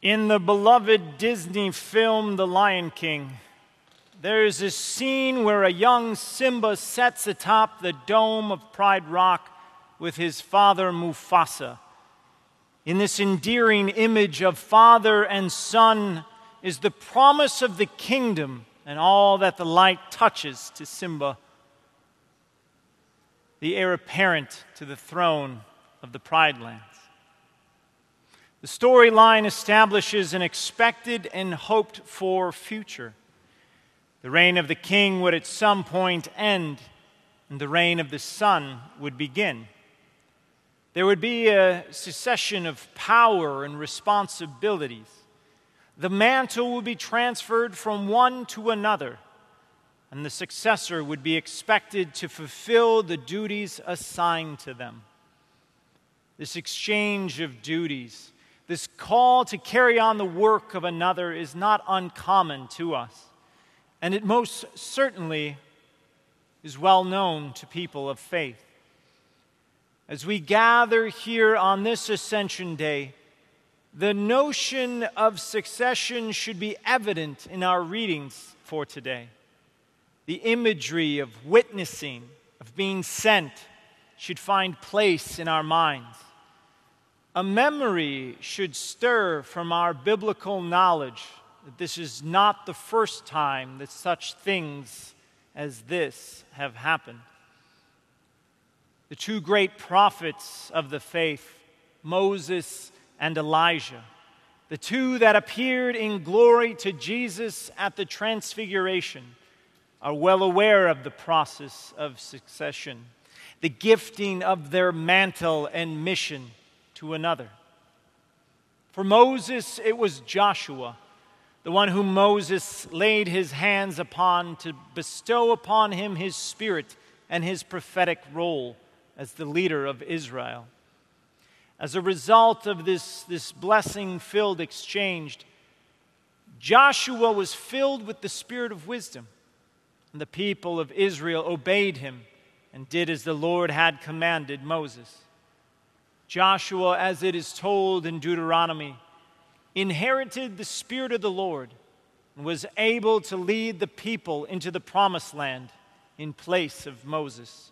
In the beloved Disney film, The Lion King, there is a scene where a young Simba sits atop the dome of Pride Rock with his father Mufasa. In this endearing image of father and son is the promise of the kingdom and all that the light touches to Simba, the heir apparent to the throne of the Pride Lands. The storyline establishes an expected and hoped-for future. The reign of the king would at some point end, and the reign of the son would begin. There would be a succession of power and responsibilities. The mantle would be transferred from one to another, and the successor would be expected to fulfill the duties assigned to them. This exchange of duties, this call to carry on the work of another is not uncommon to us, and it most certainly is well known to people of faith. As we gather here on this Ascension Day, the notion of succession should be evident in our readings for today. The imagery of witnessing, of being sent, should find place in our minds. A memory should stir from our biblical knowledge that this is not the first time that such things as this have happened. The two great prophets of the faith, Moses and Elijah, the two that appeared in glory to Jesus at the Transfiguration, are well aware of the process of succession, the gifting of their mantle and mission to another. For Moses, it was Joshua, the one whom Moses laid his hands upon to bestow upon him his spirit and his prophetic role as the leader of Israel. As a result of this blessing-filled exchange, Joshua was filled with the spirit of wisdom, and the people of Israel obeyed him and did as the Lord had commanded Moses. Joshua, as it is told in Deuteronomy, inherited the Spirit of the Lord and was able to lead the people into the promised land in place of Moses.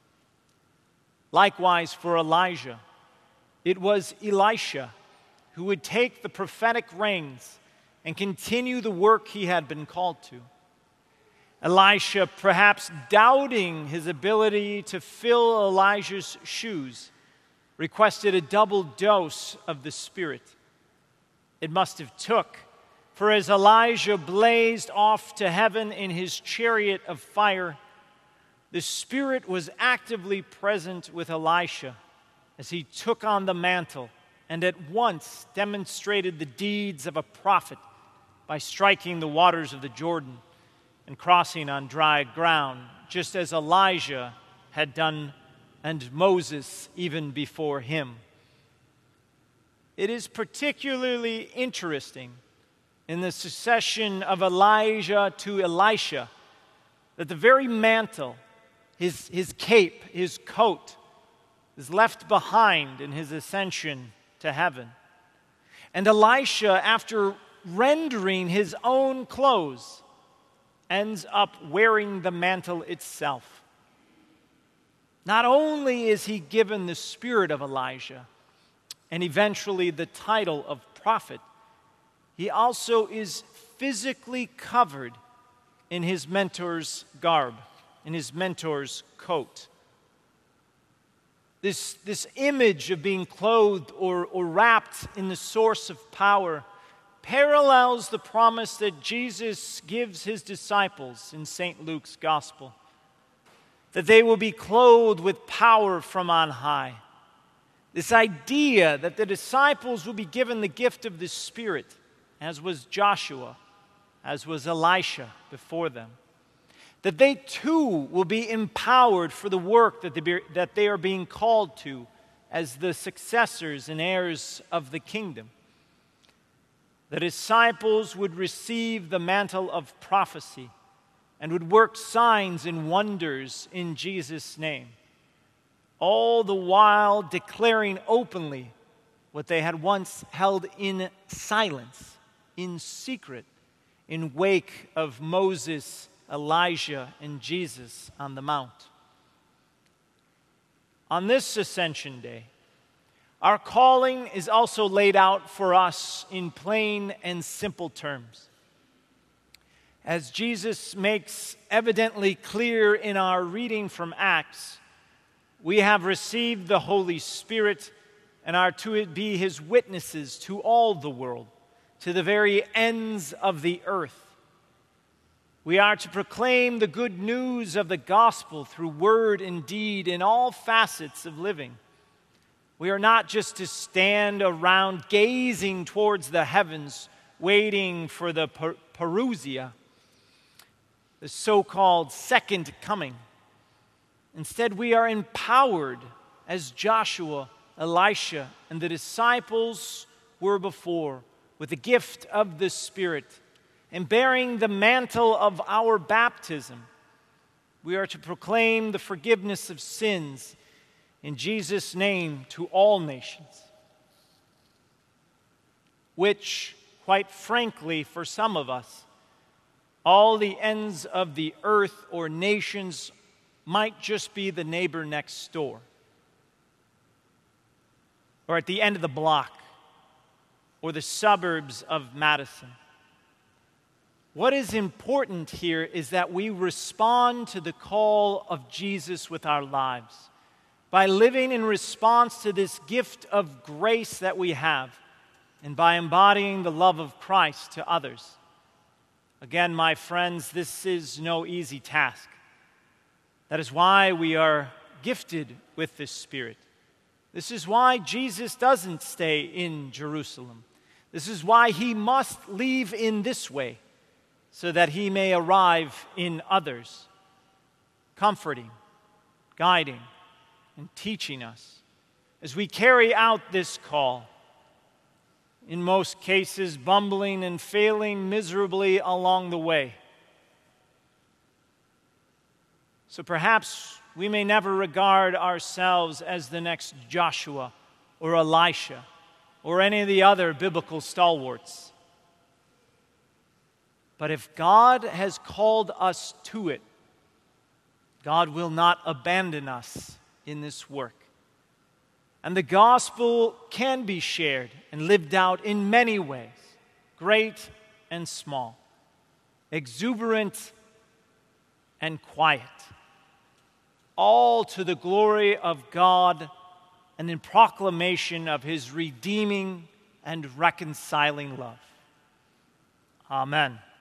Likewise, for Elijah, it was Elisha who would take the prophetic reins and continue the work he had been called to. Elisha, perhaps doubting his ability to fill Elijah's shoes, requested a double dose of the Spirit. It must have took, for as Elijah blazed off to heaven in his chariot of fire, the Spirit was actively present with Elisha as he took on the mantle and at once demonstrated the deeds of a prophet by striking the waters of the Jordan and crossing on dry ground, just as Elijah had done and Moses even before him. It is particularly interesting in the succession of Elijah to Elisha that the very mantle, his cape, his coat, is left behind in his ascension to heaven. And Elisha, after rendering his own clothes, ends up wearing the mantle itself. Not only is he given the spirit of Elijah and eventually the title of prophet, he also is physically covered in his mentor's garb, in his mentor's coat. This image of being clothed or wrapped in the source of power parallels the promise that Jesus gives his disciples in St. Luke's Gospel, that they will be clothed with power from on high. This idea that the disciples will be given the gift of the Spirit, as was Joshua, as was Elisha before them, that they too will be empowered for the work that they are being called to as the successors and heirs of the kingdom. The disciples would receive the mantle of prophecy and would work signs and wonders in Jesus' name, all the while declaring openly what they had once held in silence, in secret, in wake of Moses, Elijah, and Jesus on the Mount. On this Ascension Day, our calling is also laid out for us in plain and simple terms. As Jesus makes evidently clear in our reading from Acts, we have received the Holy Spirit and are to be His witnesses to all the world, to the very ends of the earth. We are to proclaim the good news of the gospel through word and deed in all facets of living. We are not just to stand around gazing towards the heavens, waiting for the parousia, the so-called second coming. Instead, we are empowered as Joshua, Elisha, and the disciples were before, with the gift of the Spirit, and bearing the mantle of our baptism, we are to proclaim the forgiveness of sins in Jesus' name to all nations, which, quite frankly, for some of us, all the ends of the earth or nations might just be the neighbor next door, or at the end of the block, or the suburbs of Madison. What is important here is that we respond to the call of Jesus with our lives by living in response to this gift of grace that we have and by embodying the love of Christ to others. Again, my friends, this is no easy task. That is why we are gifted with this Spirit. This is why Jesus doesn't stay in Jerusalem. This is why He must leave in this way, so that He may arrive in others, comforting, guiding, and teaching us as we carry out this call, in most cases bumbling and failing miserably along the way. So perhaps we may never regard ourselves as the next Joshua or Elisha or any of the other biblical stalwarts. But if God has called us to it, God will not abandon us in this work. And the gospel can be shared and lived out in many ways, great and small, exuberant and quiet, all to the glory of God and in proclamation of His redeeming and reconciling love. Amen.